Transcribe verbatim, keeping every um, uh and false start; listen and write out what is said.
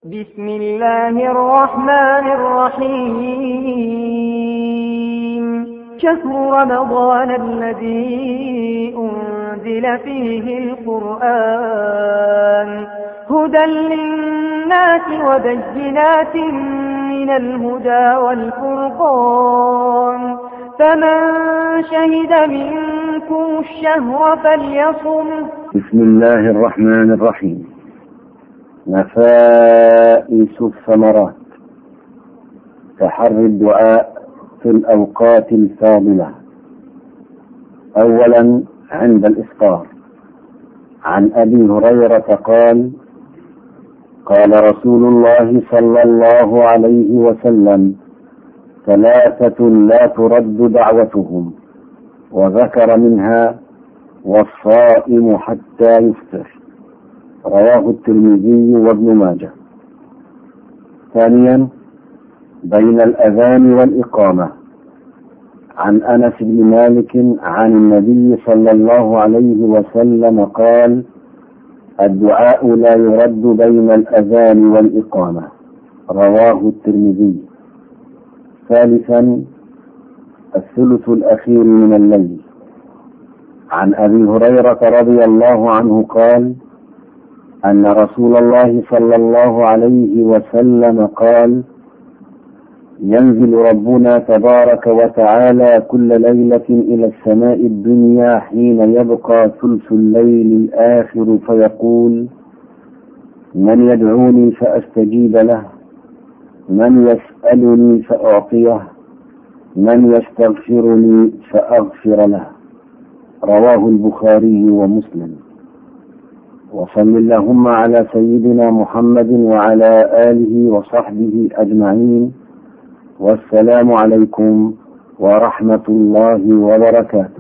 بسم الله الرحمن الرحيم. شهر رمضان الذي أنزل فيه القرآن هدى للناس وبينات من الهدى والفرقان، فمن شهد منكم الشهر فليصم. بسم الله الرحمن الرحيم. نفائس الثمرات: تحري الدعاء في الأوقات الفاضلة. أولا عند الإفطار، عن أبي هريرة قال: قال رسول الله صلى الله عليه وسلم: ثلاثة لا ترد دعوتهم، وذكر منها: والصائم حتى يفطر. رواه الترمذي وابن ماجه. ثانيا بين الأذان والإقامة، عن أنس بن مالك عن النبي صلى الله عليه وسلم قال: الدعاء لا يرد بين الأذان والإقامة. رواه الترمذي. ثالثا الثلث الأخير من الليل، عن أبي هريرة رضي الله عنه قال: أن رسول الله صلى الله عليه وسلم قال: ينزل ربنا تبارك وتعالى كل ليلة إلى السماء الدنيا حين يبقى ثلث الليل الآخر فيقول: من يدعوني فأستجيب له، من يسألني فأعطيه، من يستغفرني فأغفر له. رواه البخاري ومسلم. وصل اللهم على سيدنا محمد وعلى آله وصحبه أجمعين، والسلام عليكم ورحمة الله وبركاته.